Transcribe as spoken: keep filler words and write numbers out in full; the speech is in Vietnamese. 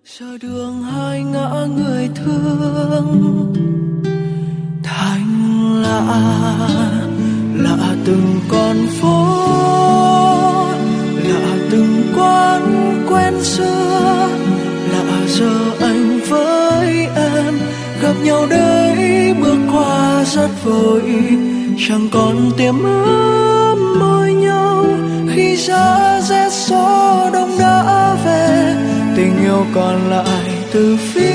Giờ đường hai ngã người thương thành lạ, lạ từng con phố, lạ từng quán quen xưa, lạ giờ anh với em gặp nhau đây bước qua rất vội, chẳng còn tiềm ấm môi nhau khi giá rét gió đông đã về, tình yêu còn lại từ phía